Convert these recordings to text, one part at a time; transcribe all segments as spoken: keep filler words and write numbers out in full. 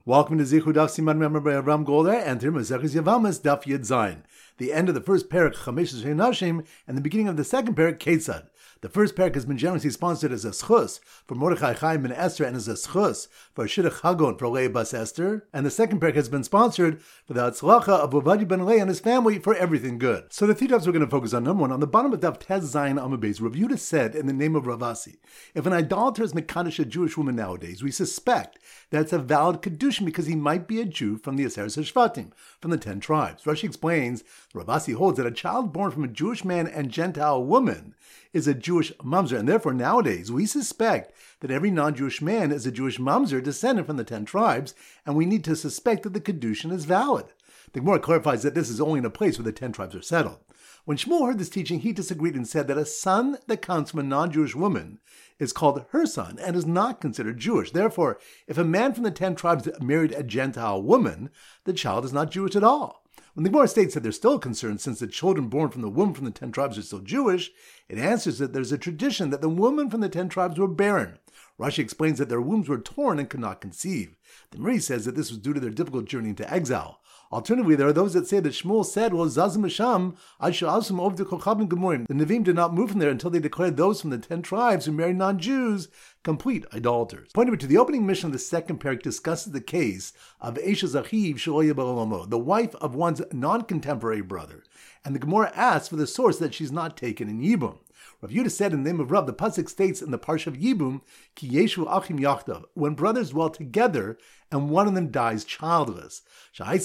Welcome to Zichud Daf Siman Member by Avram Golder and through Maseches Yavamas Daf Yud Zayin. The end of the first parak Chamesh Nashim and the beginning of the second parak Ketzad. The first parak has been generously sponsored as a schus for Mordechai Chaim ben Esther and as a schus for Shidduch Hagon for Leah bas Esther. And the second parak has been sponsored for the Hatzlacha of Ovadia ben Leah and his family for everything good. So the three dafs we're going to focus on. Number one, on the bottom of Daf Tez Zayin Amud Beis, Rav Yehuda said in the name of Ravasi, if an idolater is mekadosh a Jewish woman nowadays, we suspect that it's a valid kedushin because he might be a Jew from the Aseres HaShvatim, from the ten tribes. Rashi explains, Ravasi holds that a child born from a Jewish man and Gentile woman is a Jewish mamzer, and therefore nowadays we suspect that every non-Jewish man is a Jewish mamzer descended from the ten tribes, and we need to suspect that the kedushin is valid. The Gemara clarifies that this is only in a place where the ten tribes are settled. When Shmuel heard this teaching, he disagreed and said that a son that comes from a non-Jewish woman is called her son and is not considered Jewish. Therefore, if a man from the ten tribes married a Gentile woman, the child is not Jewish at all. When the Gemara states that there's still a concern since the children born from the womb from the ten tribes are still Jewish, it answers that there's a tradition that the women from the ten tribes were barren. Rashi explains that their wombs were torn and could not conceive. The Mari says that this was due to their difficult journey into exile. Alternatively, there are those that say that Shmuel said, well, Zazim Hasham, I shall also move to Kochabim Gemurim. The Nevi'im did not move from there until they declared those from the ten tribes who married non-Jews complete idolaters. Pointing to the opening mission of the second parak discusses the case of Esha Zachiv Shelo Yibal, the wife of one's non-contemporary brother. And the Gemara asks for the source that she's not taken in Yibum. Rav Yehuda said in the name of Rav, the pasuk states in the parsha of Yibum, Ki Yeshu Achim Yachdav, when brothers dwell together and one of them dies childless. This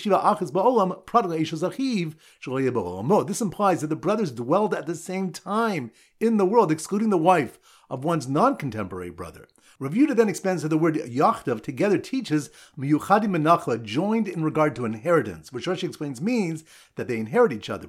implies that the brothers dwelled at the same time in the world, excluding the wife of one's non-contemporary brother. Rav Yehuda then expands that the word Yachdav together teaches Miyuchadim Menachla, joined in regard to inheritance, which Rashi explains means that they inherit each other,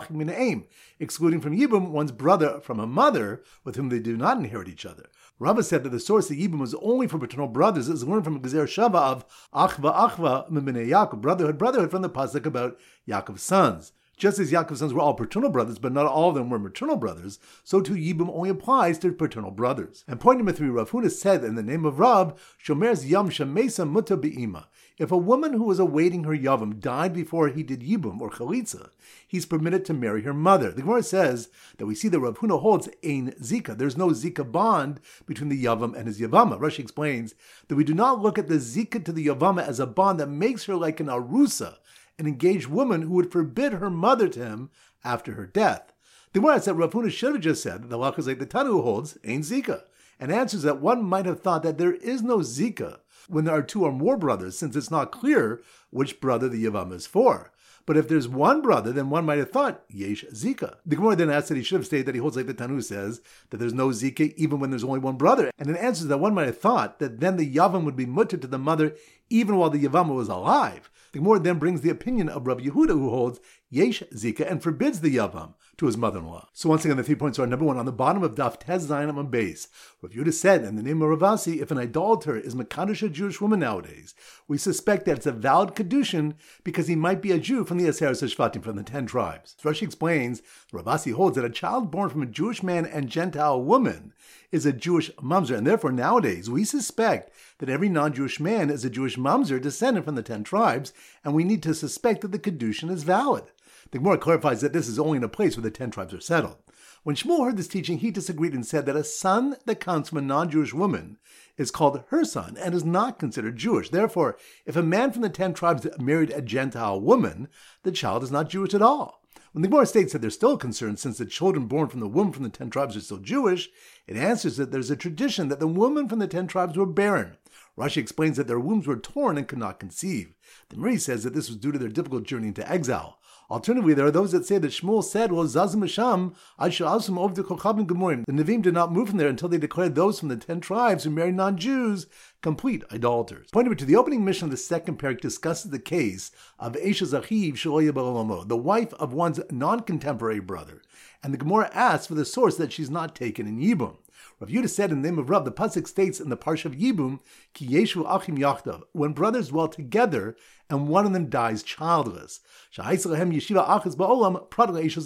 excluding from Yibum one's brother from a mother with whom they do not inherit each other. Rava said that the source of Yibum was only for paternal brothers is learned from Gezer Shava of Achva Achva Mimene Yaakov, brotherhood, brotherhood from the pasuk about Yaakov's sons. Just as Yaakov's sons were all paternal brothers, but not all of them were maternal brothers, so too Yibum only applies to paternal brothers. And point number three, Rav Huna said in the name of Rav, Shomer's Yam Shemesa Muta Be'ima. If a woman who was awaiting her Yavam died before he did Yibum or Chalitza, he's permitted to marry her mother. The Gemara says that we see that Rav Huna holds Ein Zika. There's no Zika bond between the Yavam and his Yavama. Rashi explains that we do not look at the Zika to the Yavama as a bond that makes her like an Arusa, an engaged woman who would forbid her mother to him after her death. The Gemara said Rav Huna should have just said that the Lach is like the Tanu holds Ein Zika, and answers that one might have thought that there is no Zika when there are two or more brothers, since it's not clear which brother the Yavam is for. But if there's one brother, then one might have thought, Yesh Zika. The Gemara then asks that he should have stated that he holds like the Tanu says, that there's no Zika even when there's only one brother. And it answers that one might have thought that then the Yavam would be mutter to the mother even while the Yavama was alive. The Gemara then brings the opinion of Rav Yehuda, who holds Yesh Zika and forbids the Yavam to his mother-in-law. So once again, the three points are number one, on the bottom of Daf Tez Zayin Amud Beis, Rav Yehuda said in the name of Ravasi, if an idolater is mekadosh a Jewish woman nowadays, we suspect that it's a valid kedushin because he might be a Jew from the Aseres HaShvatim, from the ten tribes. So Rashi explains, Ravasi holds that a child born from a Jewish man and Gentile woman is a Jewish mamzer, and therefore nowadays we suspect that every non-Jewish man is a Jewish mamzer descended from the ten tribes, and we need to suspect that the kedushin is valid. The Gemara clarifies that this is only in a place where the ten tribes are settled. When Shmuel heard this teaching, he disagreed and said that a son that comes from a non-Jewish woman is called her son and is not considered Jewish. Therefore, if a man from the ten tribes married a Gentile woman, the child is not Jewish at all. When the Gemara states that there's still a concern since the children born from the womb from the ten tribes are still Jewish, it answers that there's a tradition that the women from the ten tribes were barren. Rashi explains that their wombs were torn and could not conceive. The Mari says that this was due to their difficult journey into exile. Alternatively, there are those that say that Shmuel said, well, Zazim Hasham, I shall also move to Kochabim Gemurim. The Nevi'im did not move from there until they declared those from the ten tribes who married non-Jews complete idolaters. Pointing to the opening mission of the second parak discusses the case of Esha Zachiv Shelo Yibal, the wife of one's non-contemporary brother. And the Gemara asks for the source that she's not taken in Yibum. Rav Yehuda said in the name of Rav, the pasuk states in the parsha of Yibum, Ki Yeshu Achim Yachdav, when brothers dwell together and one of them dies childless. This implies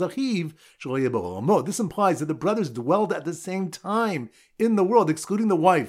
that the brothers dwelled at the same time in the world, excluding the wife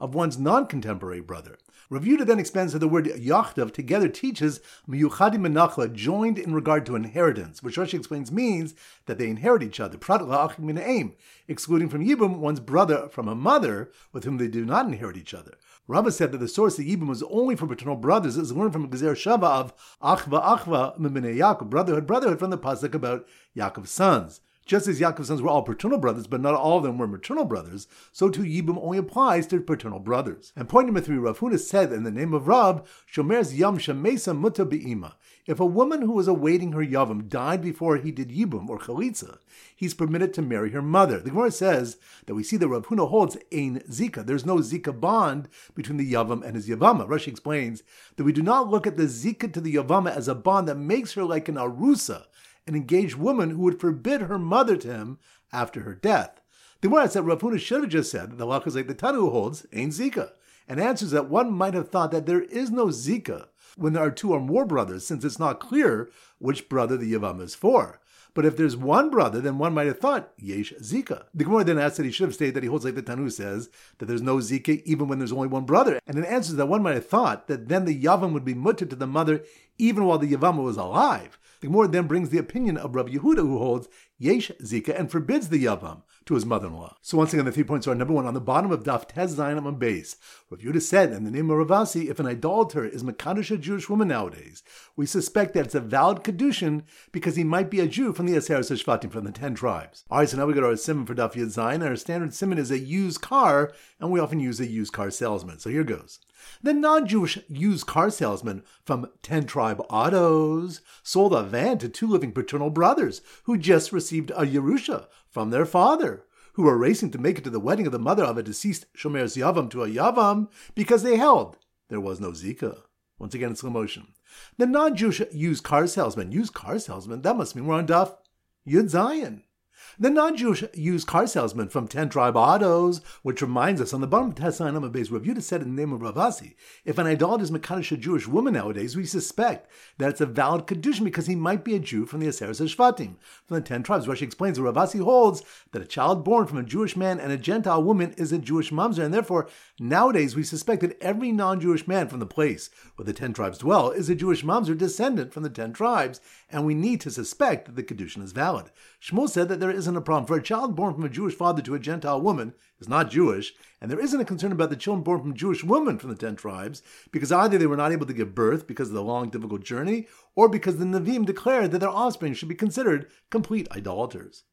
of one's non-contemporary brother. Rav Yehuda then expands that the word yachdav together teaches miyuchadim menachla, joined in regard to inheritance, which Rashi explains means that they inherit each other, prat la'achim min ha'em, excluding from yibum one's brother from a mother with whom they do not inherit each other. Rava said that the source of yibum was only for paternal brothers is learned from Gezer Shava of achva achva mibnei Yaakov, brotherhood, brotherhood from the pasuk about Yaakov's sons. Just as Yaakov's sons were all paternal brothers, but not all of them were maternal brothers, so too Yibum only applies to paternal brothers. And point number three, Rav Huna said in the name of Rab, Shomer's Yam Shemesa Muta Be'ima. If a woman who was awaiting her Yavam died before he did Yibum or Chalitza, he's permitted to marry her mother. The Gemara says that we see that Rav Huna holds Ein Zika. There's no Zika bond between the Yavam and his Yavama. Rashi explains that we do not look at the Zika to the Yavama as a bond that makes her like an Arusa, an engaged woman who would forbid her mother to him after her death. The Gemara said Rav Huna should have just said that the halacha is like the Tanu holds, Ein Zika, and answers that one might have thought that there is no Zika when there are two or more brothers, since it's not clear which brother the Yavam is for. But if there's one brother, then one might have thought, Yesh Zika. The Gemara then asks that he should have stated that he holds like the Tanu says, that there's no Zika even when there's only one brother. And it answers that one might have thought that then the Yavam would be mutter to the mother even while the Yavam was alive. The Gemara then brings the opinion of Rav Yehuda, who holds Yesh Zika and forbids the Yavam to his mother-in-law. So once again, the three points are: number one, on the bottom of Daf Tez Zayin on base, Rav Yehuda said in the name of Ravasi, if an idolater is Mekadosh a Jewish woman nowadays, we suspect that it's a valid kedushin because he might be a Jew from the Aseres HaShvatim, from the ten tribes. All right, so now we go to our simon for Daf Yud Zayin. Our standard simon is a used car, and we often use a used car salesman. So here goes. The non-Jewish used car salesman from ten tribe autos sold a van to two living paternal brothers who just received a Yerusha from their father, who were racing to make it to the wedding of the mother of a deceased Shomer's Yavam to a Yavam because they held there was no Zika. Once again in slow motion. The non-Jewish used car salesman, used car salesman, that must mean we're on Daf Yud Zayin. The non-Jewish used car salesman from ten tribe autos, which reminds us, on the bottom of Tessin Amar Beis, Rav Yehuda said in the name of Ravasi, if an idolater is Mekadosh a Jewish woman nowadays, we suspect that it's a valid kedushin because he might be a Jew from the Aseres HaShvatim, from the ten tribes. Rashi explains that Ravasi holds that a child born from a Jewish man and a Gentile woman is a Jewish mamzer, and therefore nowadays we suspect that every non-Jewish man from the place where the ten tribes dwell is a Jewish mamzer descendant from the ten tribes, and we need to suspect that the kedushin is valid. Shmuel said that there isn't a problem for a child born from a Jewish father to a Gentile woman is not Jewish, and there isn't a concern about the children born from Jewish women from the ten tribes, because either they were not able to give birth because of the long, difficult journey, or because the Nevi'im declared that their offspring should be considered complete idolaters.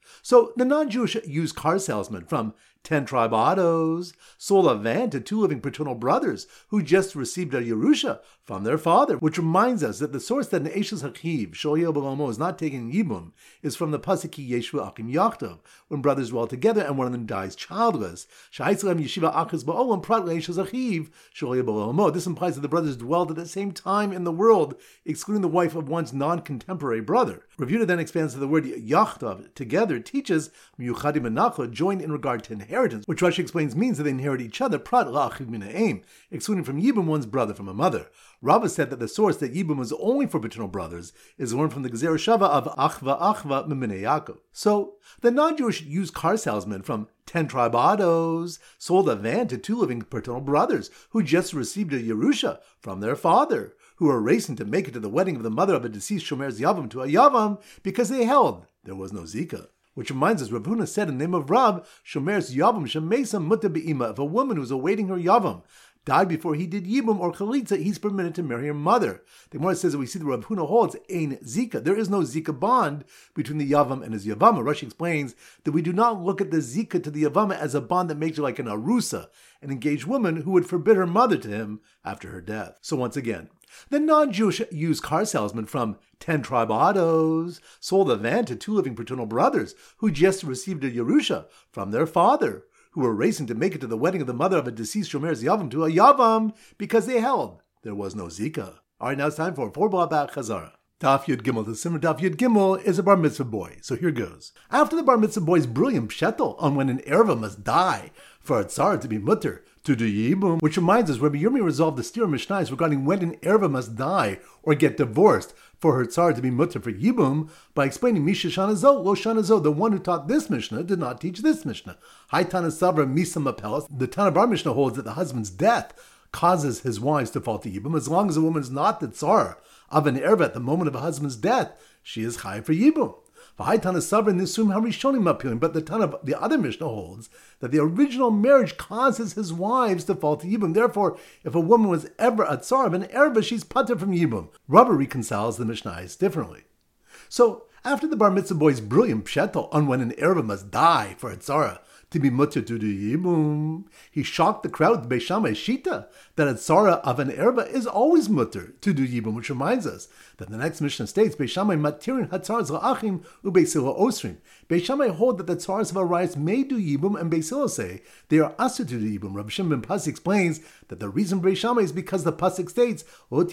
So the non-Jewish used car salesman from ten tribe autos sold a van to two living paternal brothers who just received a Yerusha from their father, which reminds us that the source that an Eishes Hachiv, Shoyel B'Lomo, is not taking Yibum is from the pasuk Yeshu Achim Yachtav, when brothers dwell together and one of them dies childless. Sha'aitzlem Yeshiva Achis Ba'olam Prat Eishes Hachiv, Shoyel B'Lomo. This implies that the brothers dwelled at the same time in the world, excluding the wife of one's non-contemporary brother. Rav Yehuda then expands to the word Yachtav together teaches Miyuchadim and Nachla, joined in regard to inheritance, which Rashi explains means that they inherit each other, prat la'achiv min ha'em, excluding from Yibum one's brother from a mother. Rava said that the source that Yibum was only for paternal brothers is learned from the Gezer Shava of achva achva mibnei Yaakov. So the non-Jewish used car salesman from ten tribe autos sold a van to two living paternal brothers who just received a Yerusha from their father, who were racing to make it to the wedding of the mother of a deceased Shomer's Yavam to a Yavam because they held there was no Zika. Which reminds us, Rav Huna said in the name of Rab, Shomer's Yavam Shemesa Muta Be'ima. If a woman who was awaiting her Yavam died before he did Yibum or Chalitza, he's permitted to marry her mother. The Gemara says that we see that Rav Huna holds Ein Zika. There is no Zika bond between the Yavam and his Yavama. Rashi explains that we do not look at the Zika to the Yavama as a bond that makes her like an Arusa, an engaged woman who would forbid her mother to him after her death. So once again, the non-Jewish used car salesman from ten tribe autos sold a van to two living paternal brothers who just received a Yerusha from their father, who were racing to make it to the wedding of the mother of a deceased Shomer's Yavam to a Yavam because they held there was no Zika. All right, now it's time for four Blabak Chazara. Daf Yud Gimel. The Simmer Daf Yud Gimel is a bar mitzvah boy. So here goes. After the bar mitzvah boy's brilliant pshetel on when an erva must die for a tsar to be mutter to do Yibum, which reminds us Rabbi Yirmi resolved the steer Mishnais regarding when an erva must die or get divorced for her tsar to be mutter for Yibum by explaining Misha Shanazo, Lo Shanazo, the one who taught this Mishnah did not teach this Mishnah. Hai Tana Sabra Misa Mapelas, the Tana Bar Mishnah holds that the husband's death causes his wives to fall to Yibum. As long as a woman is not the tsar of an erva at the moment of a husband's death, she is chai for Yibum. But the Tana, the other Mishnah holds that the original marriage causes his wives to fall to Yibum. Therefore, if a woman was ever a tsar of an erva, she's pater from Yibum. Rabba reconciles the Mishnahs differently. So, after the bar mitzvah boy's brilliant pshetel on when an erva must die for a tzara to be mutter to the Yibum, he shocked the crowd with Beis Shammai Shita that a tzara of an erva is always mutter to do Yibum, which reminds us that the next Mishnah states, Beis Shammai matirin hatzaras la'achim u'Beis Hillel osrim. Beis Shammai hold that the tzaras of arayos may do Yibum, and Beis Hillel say they are asur to do Yibum. Rabbi Shimon ben Pasi explains that the reason Beis Shammai is because the pasuk states,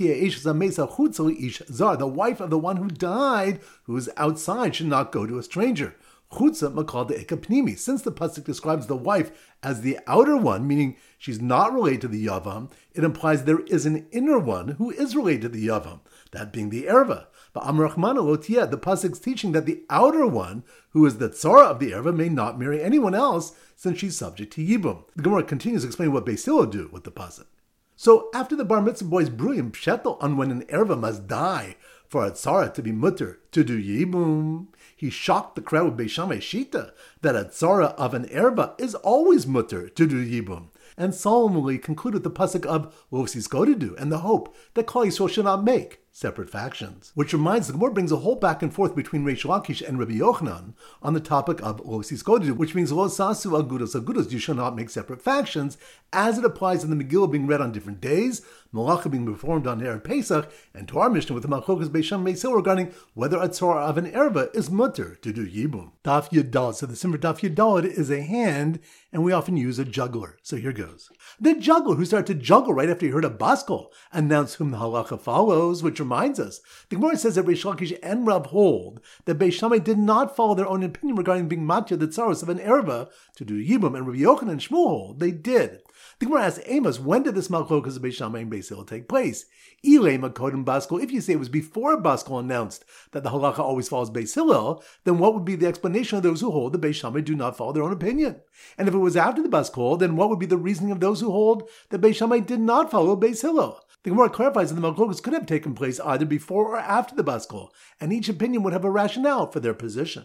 the wife of the one who died, who is outside, should not go to a stranger. Chutza makal de'eka pnimi. Since the pasuk describes the wife as the outer one, meaning she's not related to the yavam, it implies there is an inner one who is related to the yavam, that being the erva. But Amar Rachmana lo tiyeh, the pasuk's teaching that the outer one, who is the tzara of the erva, may not marry anyone else since she's subject to yibum. The Gemara continues explaining what Beis Hillel do with the pasuk. So after the bar mitzvah boy's brilliant pshetel on when an erva must die for a tzara to be mutter to do yibum, he shocked the crowd with Beis Shammai Shita that a tzara of an erva is always mutter to do yibum, and solemnly concluded the pasuk of Lo Siskodedu and the hope that Klal Yisrael should not make separate factions. Which reminds, the Gemara brings a whole back and forth between Reish Lakish and Rabbi Yochanan on the topic of Lo Siskodedu, which means Lo Sasu Agudos Agudos, you shall not make separate factions, as it applies in the Megillah being read on different days, Malacha being performed on Erev Pesach, and to our Mishnah with the Malchokas Beis Shammai Mesil regarding whether a tzara of an erva is mutter to do yibum. Daf Yudal. So the sim for Daf Yudal is a hand, and we often use a juggler. So here goes. The juggler who started to juggle right after he heard a baskel announced whom the halacha follows, which reminds us, the Gemara says that Reish Lakish and Rav hold that Beis Shammai did not follow their own opinion regarding being matir the tzaros of an erva to do yibum, and Rabbi Yochanan and Shmuel hold they did. The Gemara asks Amos, when did this malchokas of Beis Shammai and Beis Hillel take place? Ilay makodem baskel. If you say it was before baskel announced that the halacha always follows Beis Hillel, then what would be the explanation of those who hold that Beis Shammai do not follow their own opinion? And if it was after the baskel, then what would be the reasoning of those who hold that Beis Shammai did not follow Beis Hillel? The Gemara clarifies that the malchokas could have taken place either before or after the baskel, and each opinion would have a rationale for their position.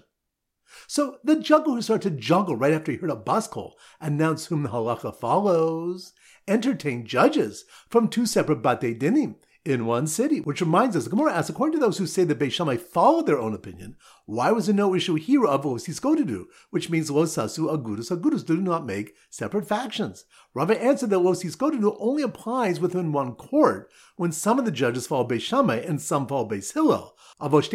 So the juggler who started to juggle right after he heard a baskel announced whom the halacha follows, entertained judges from two separate batei dinim in one city. Which reminds us, the Gemara asks, according to those who say that Beis Shammai followed their own opinion, why was there no issue here of Lo Siskodedu, which means Lo Sasu Agudus Agudus, do not make separate factions? Rava answered that Lo Siskodedu only applies within one court when some of the judges follow Beis Shammai and some follow Beis Hillel. But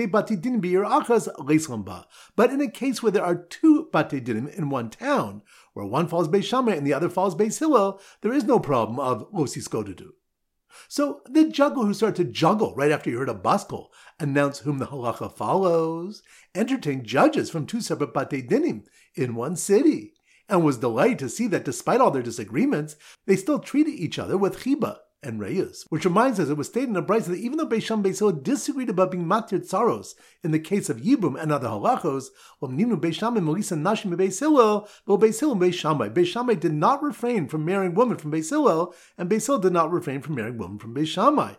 in a case where there are two batei dinim in one town, where one follows Beis Shammai and the other follows Beis Hillel, there is no problem of Lo Siskodedu. So the juggler who started to juggle right after he heard a baskel announced whom the halacha follows, entertained judges from two separate batei dinim in one city, and was delighted to see that despite all their disagreements, they still treated each other with chiba and reyus. Which reminds us, it was stated in a brayso that even though Beis Shammai Beis Hillel disagreed about being matir tzaros in the case of yibum and other halachos, Beis Shammai melisa nashim Beis Hillel, but Beis Hillel Beis Shammai. Beis Shammai did not refrain from marrying women from Beis Hillel, and Beis Hillel did not refrain from marrying women from Beis Shammai.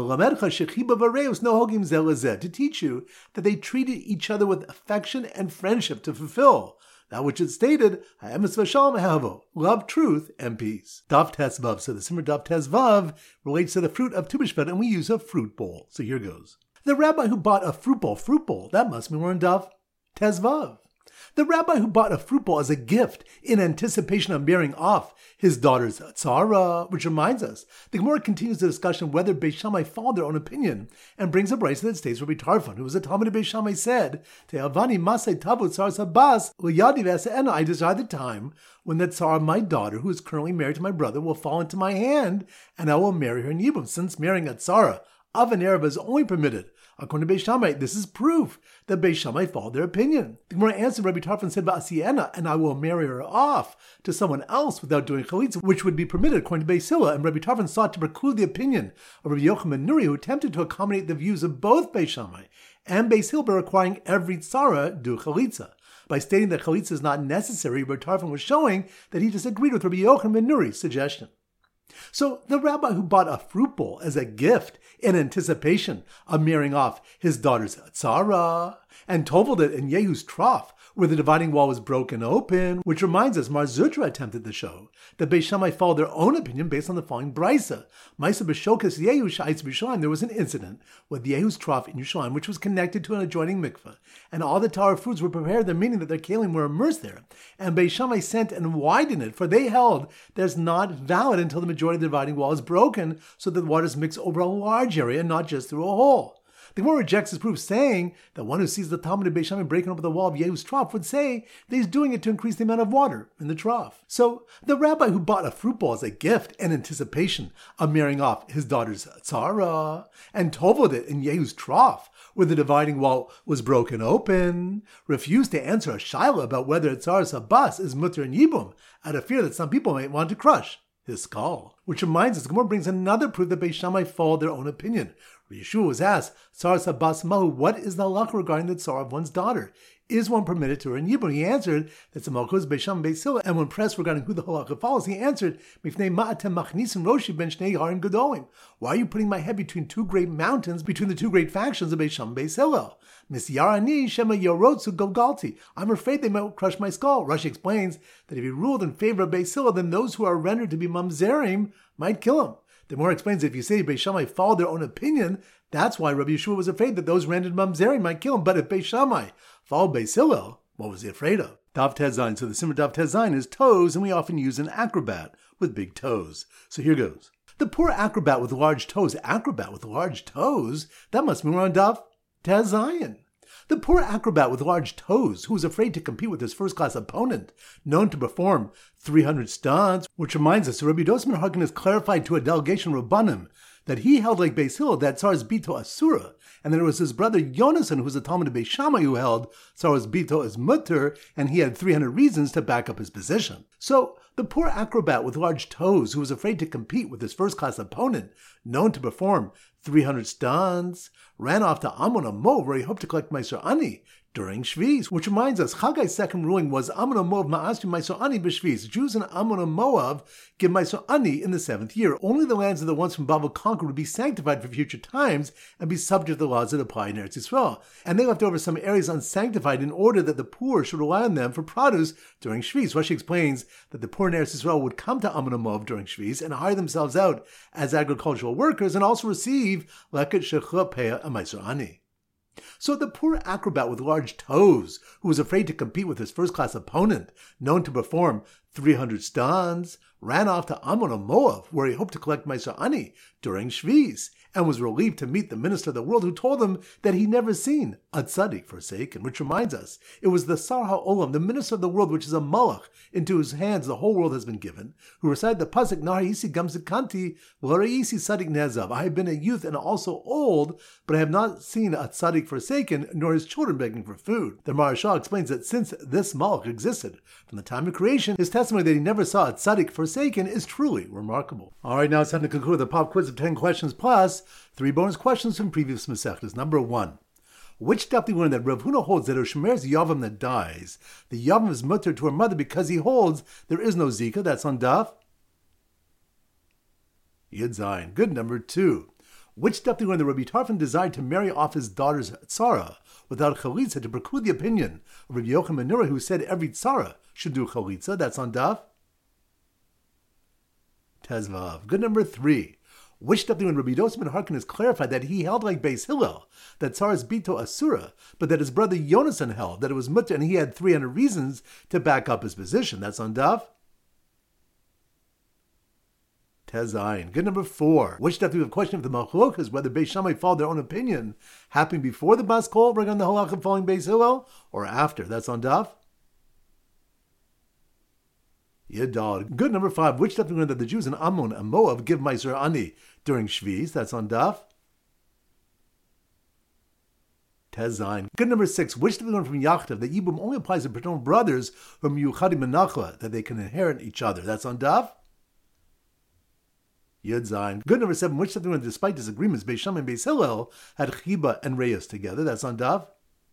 To teach you that they treated each other with affection and friendship to fulfill that which it stated, love, truth, and peace. Daf Tes Vav. So the Simmer Daf Tes Vav relates to the fruit of Tu B'Shvat, and we use a fruit bowl. So here goes. The rabbi who bought a fruit bowl, fruit bowl, that must be more in Daf Tes Vav. The rabbi who bought a fruit bowl as a gift in anticipation of marrying off his daughter's tzara, which reminds us, the Gemara continues the discussion whether Beis Shammai followed their own opinion, and brings a brayso that states Rabbi Tarfon, who was a Talmud of Beis Shammai, said, Te'avani masei tavu tzaras habas l'yadi v'ese'ena. I desire the time when the tzara of my daughter, who is currently married to my brother, will fall into my hand, and I will marry her in yibum. Since marrying a tzara of an erva is only permitted According to Beis Shammai, this is proof that Beis Shammai followed their opinion. The Gemara answered, Rabbi Tarfon said, Va'asiena, and I will marry her off to someone else without doing chalitza, which would be permitted according to Beis Hillel. And Rabbi Tarfon sought to preclude the opinion of Rabbi Yochanan ben Nuri, who attempted to accommodate the views of both Beis Shammai and Beis Hillel by requiring every tzara do chalitza. By stating that chalitza is not necessary, Rabbi Tarfon was showing that he disagreed with Rabbi Yochanan ben Nuri's suggestion. So the rabbi who bought a fruit bowl as a gift in anticipation of marrying off his daughter's tzara and toveled it in Yehu's trough, where the dividing wall was broken open, which reminds us, Mar Zutra attempted to show that Beis Shammai followed their own opinion based on the following brisa. Maisa b'shokas Yehu sha'itz b'Yushalayim. There was an incident with Yehu's trough in Yerushalayim, which was connected to an adjoining mikveh, and all the Torah foods were prepared there, meaning that their kelim were immersed there. And Beis Shammai sent and widened it, for they held that it's not valid until the majority of the dividing wall is broken, so that the waters mix over a large area, and not just through a hole. The Gemara rejects this proof, saying that one who sees the Talmud of Beis Shammai breaking over the wall of Yehu's trough would say that he's doing it to increase the amount of water in the trough. So the rabbi who bought a fruit bowl as a gift in anticipation of marrying off his daughter's tzara and toveled it in Yehu's trough, where the dividing wall was broken open, refused to answer a shaila about whether tzara's habas is mutter and yibum, out of fear that some people might want to crush his skull. Which reminds us, the Gemara brings another proof that Beis Shammai followed their own opinion. Yeshua was asked, Tzaras habas mahu, what is the halacha regarding the tzara of one's daughter? Is one permitted to her in Yibum? He answered that the Malchus Beis Shammai Beis Hillel, and when pressed regarding who the halacha follows, he answered, Mifnei ma'atem machnisim roshi ben shnei harim gedolim. Why are you putting my head between two great mountains, between the two great factions of Beis Shammai Beis Hillel? Misyarani shema yorotzu golgalti. I'm afraid they might crush my skull. Rashi explains that if he ruled in favor of Beis Hillel, then those who are rendered to be mamzerim might kill him. The Gemara explains that if you say Beis Shammai followed their own opinion, that's why Rabbi Yeshua was afraid that those rendered mamzerim might kill him. But if Beis Shammai followed Beis Hillel, what was he afraid of? Dav Tezayin. So the Simmer Dav Tezayin is toes, and we often use an acrobat with big toes. So here goes. The poor acrobat with large toes. Acrobat with large toes? That must be on Dav Tezayin. The poor acrobat with large toes, who was afraid to compete with his first-class opponent, known to perform three hundred stunts, which reminds us that Rabbi Dosman Harkin has clarified to a delegation of Rabbanim that he held like Beis Hillel that Tzar's Bito Asura, and that it was his brother Yonasan, who was a Talmud of Beis Shammai, who held Tzar's Bito as Mutter, and he had three hundred reasons to back up his position. So, the poor acrobat with large toes, who was afraid to compete with his first-class opponent, known to perform three hundred stunts, ran off to Ammon Moav, where he hoped to collect Meiser Ani during Shviz, which reminds us, Chaggai's second ruling was Ammon Moav Ma'asri Meiser Ani b'Shviz. Jews in Ammon Moav give Meiser Ani in the seventh year. Only the lands of the ones from Babel conquered would be sanctified for future times and be subject to the laws that apply in Eretz Yisrael. And they left over some areas unsanctified in order that the poor should rely on them for produce during Shviz. Rashi explains that the poor in Eretz Yisrael would come to Ammon Moav during Shviz and hire themselves out as agricultural workers and also receive Leket Shechua Peah and Meiser Ani. So the poor acrobat with large toes, who was afraid to compete with his first-class opponent, known to perform three hundred stunts, ran off to Ammon Moav, where he hoped to collect Meiser Ani during Shviz, and was relieved to meet the minister of the world, who told him that he'd never seen a tzaddik forsaken, which reminds us, it was the Sar HaOlam, the minister of the world, which is a malach, into whose hands the whole world has been given, who recited the pasuk, Nahisi gam zikanti, v'haraisi tzaddik nezav. I have been a youth and also old, but I have not seen a tzaddik forsaken, nor his children begging for food. The Maharshal explains that since this malach existed from the time of creation, his testimony that he never saw a tzaddik forsaken is truly remarkable. All right, now it's time to conclude the pop quiz of ten questions plus three bonus questions from previous Masechtas. Number one. Which daf do we learn that Rav Huna holds that a Shemer's Yavam that dies, the Yavam is mutter to her mother because he holds there is no Zika? That's on daf Yud Zayin. Good. Number two. Which daf do we learn that Rabbi Tarfon desired to marry off his daughter's tzara without chalitza to preclude the opinion of Rabbi Yochanan ben Nuri, who said every tzara should do chalitza? That's on daf Tezvav. Good. Number three. Which daf when Rabbi Dosman ben Harkin has clarified that he held like Beis Hillel that Tzar's Bito Asura, but that his brother Yonasan held that it was mutter, and he had three hundred reasons to back up his position? That's on daf Tezayin. Good. Number four. Which daf we have a question of the Machlokas whether Beis Shammai followed their own opinion, happening before the Bas Kol regarding the halach of following Beis Hillel, or after? That's on daf Yedal. Good. Number five. Which daf we learn that the Jews in Ammon and Moav give Meiser Ani during Shviz? That's on daf Tezain. Good number six. Which did we learn from Yachtav that Yibum only applies to paternal brothers from Yuchadim and Nachla, that they can inherit each other? That's on Daf. Yud Zayin. Good number seven. Which did we learn despite disagreements, Beis Shammai and Beis Hillel had Chiba and Reyes together? That's on Daf.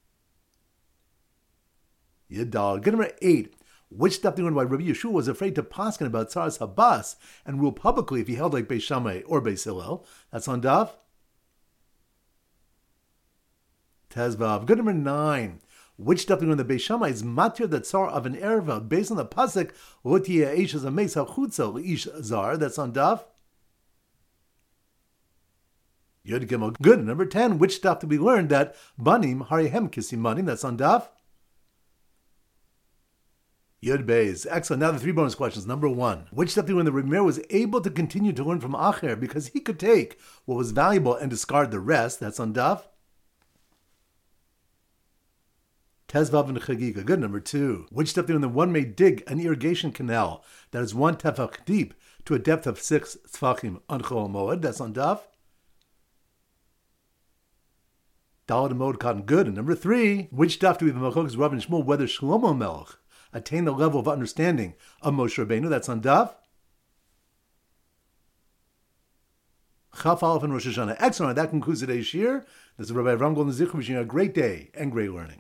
Yud Dal. Good number eight. Which daf did we learn why Rabbi Yeshua was afraid to paskin about Tzaras Habas and rule publicly if he held like Beis Shammai or Beis Hillel? That's on Daf. Tezvav. Good number nine. Which daf did we learn that Beis Shammai is matir the tsar of an erva based on the pasuk Lotia Eish as a meis hachutza ish zar? That's on Daf. Yud Gimel. Good. Number ten. Which daf did we learn that banim harihem kisimanim? That's on Daf. Yud Beis. Excellent. Now the three bonus questions. Number one. Which daf did we learn that Reb Meir was able to continue to learn from Acher because he could take what was valuable and discard the rest? That's on Daf. Tezvav and Chagiga. Good. Number two. Which daf did we learn that one may dig an irrigation canal that is one tefach deep to a depth of six tefachim on Chol Moed? That's on Daf. Dalad and Moed Cotton. Good. And number three. Which daf do we have Machlokas Rav and Shmuel whether Shlomo Melech attain the level of understanding of Moshe Rabbeinu? That's on Daf. Chaf Aleph and Rosh Hashanah. Excellent. That concludes today's shir. This is Rabbi Avram Golden Zichur wishing you a great day and great learning.